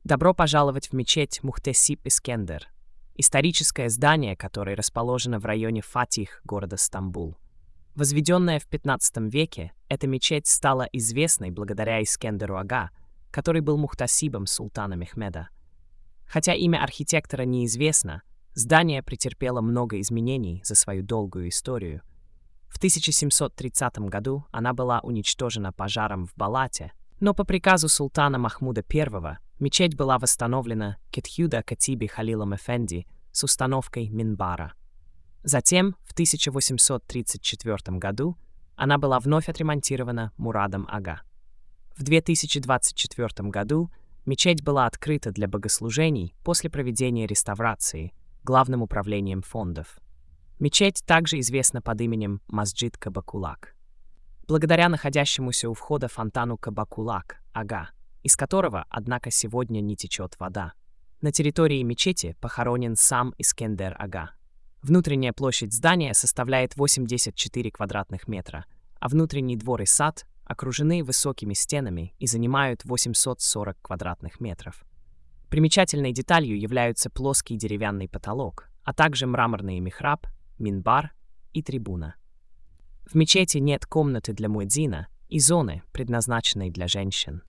Добро пожаловать в мечеть Мухтесиб Искендер, историческое здание, которое расположено в районе Фатих города Стамбул. Возведенная в 15 веке, эта мечеть стала известной благодаря Искендеру Ага, который был мухтасибом султана Мехмеда. Хотя имя архитектора неизвестно, здание претерпело много изменений за свою долгую историю. В 1730 году она была уничтожена пожаром в Балате, но по приказу султана Махмуда I мечеть была восстановлена Кетхюда Катиби Халилом Эфенди с установкой минбара. Затем, в 1834 году, она была вновь отремонтирована Мурадом Ага. В 2024 году мечеть была открыта для богослужений после проведения реставрации Главным управлением фондов. Мечеть также известна под именем Масджид Кабакулак, благодаря находящемуся у входа фонтану Кабакулак Ага, из которого, однако, сегодня не течет вода. На территории мечети похоронен сам Искендер Ага. Внутренняя площадь здания составляет 84 квадратных метра, а внутренний двор и сад окружены высокими стенами и занимают 840 квадратных метров. Примечательной деталью являются плоский деревянный потолок, а также мраморный михраб, минбар и трибуна. В мечети нет комнаты для муэдзина и зоны, предназначенной для женщин.